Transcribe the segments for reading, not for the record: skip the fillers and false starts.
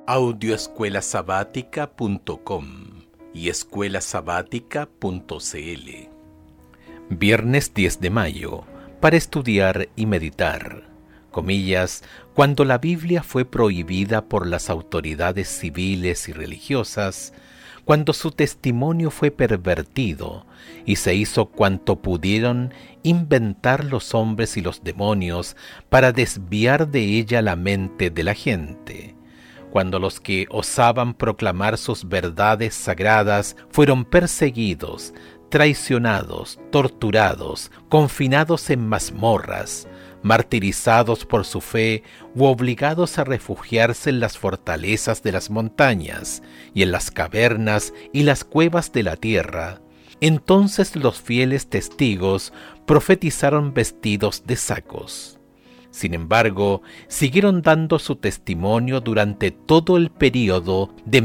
Audioescuelasabática.com y escuelasabática.cl. Viernes 10 de mayo, para estudiar y meditar. Comillas, cuando la Biblia fue prohibida por las autoridades civiles y religiosas, cuando su testimonio fue pervertido y se hizo cuanto pudieron inventar los hombres y los demonios para desviar de ella la mente de la gente, cuando los que osaban proclamar sus verdades sagradas fueron perseguidos, traicionados, torturados, confinados en mazmorras, martirizados por su fe u obligados a refugiarse en las fortalezas de las montañas y en las cavernas y las cuevas de la tierra, entonces los fieles testigos profetizaron vestidos de sacos. Sin embargo, siguieron dando su testimonio durante todo el período de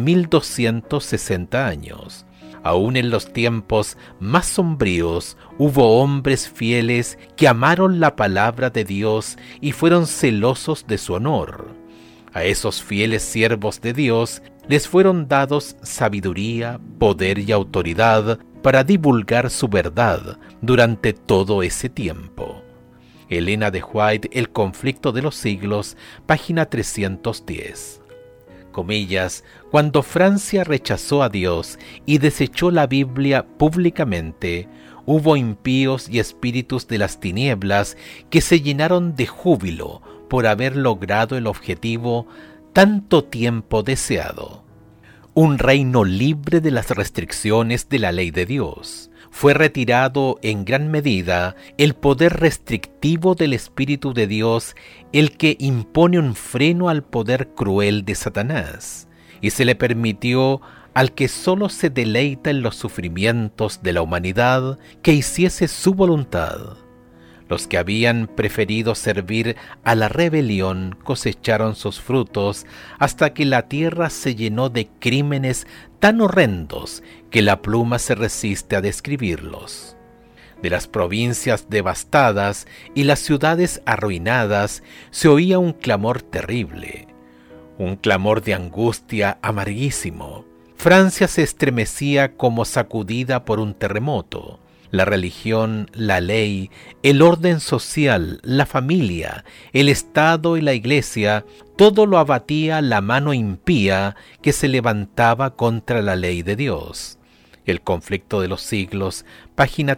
1260 años. Aún en los tiempos más sombríos hubo hombres fieles que amaron la palabra de Dios y fueron celosos de su honor. A esos fieles siervos de Dios les fueron dados sabiduría, poder y autoridad para divulgar su verdad durante todo ese tiempo. Elena de White, El conflicto de los siglos, página 310. Comillas, cuando Francia rechazó a Dios y desechó la Biblia públicamente, hubo impíos y espíritus de las tinieblas que se llenaron de júbilo por haber logrado el objetivo tanto tiempo deseado. Un reino libre de las restricciones de la ley de Dios. Fue retirado en gran medida el poder restrictivo del Espíritu de Dios, el que impone un freno al poder cruel de Satanás, y se le permitió al que solo se deleita en los sufrimientos de la humanidad que hiciese su voluntad. Los que habían preferido servir a la rebelión cosecharon sus frutos hasta que la tierra se llenó de crímenes tan horrendos que la pluma se resiste a describirlos. De las provincias devastadas y las ciudades arruinadas se oía un clamor terrible, un clamor de angustia amarguísimo. Francia se estremecía como sacudida por un terremoto. La religión, la ley, el orden social, la familia, el Estado y la Iglesia, todo lo abatía la mano impía que se levantaba contra la ley de Dios. El conflicto de los siglos, página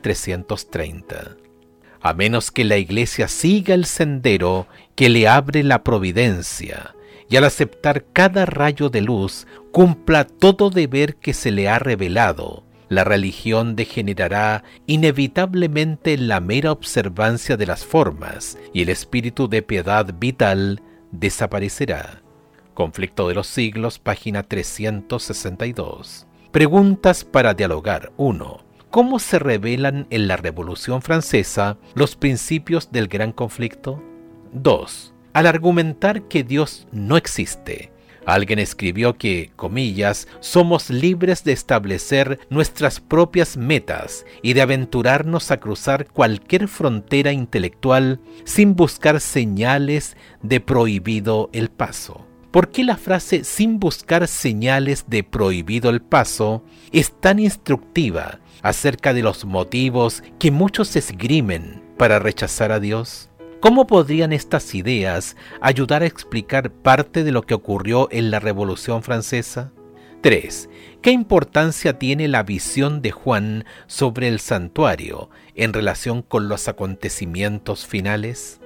330. A menos que la Iglesia siga el sendero que le abre la providencia, y al aceptar cada rayo de luz, cumpla todo deber que se le ha revelado, la religión degenerará inevitablemente en la mera observancia de las formas y el espíritu de piedad vital desaparecerá. Conflicto de los siglos, página 362. Preguntas para dialogar. 1. ¿Cómo se revelan en la Revolución Francesa los principios del gran conflicto? 2. Al argumentar que Dios no existe, alguien escribió que, comillas, somos libres de establecer nuestras propias metas y de aventurarnos a cruzar cualquier frontera intelectual sin buscar señales de prohibido el paso. ¿Por qué la frase sin buscar señales de prohibido el paso es tan instructiva acerca de los motivos que muchos esgrimen para rechazar a Dios? ¿Cómo podrían estas ideas ayudar a explicar parte de lo que ocurrió en la Revolución Francesa? 3. ¿Qué importancia tiene la visión de Juan sobre el santuario en relación con los acontecimientos finales?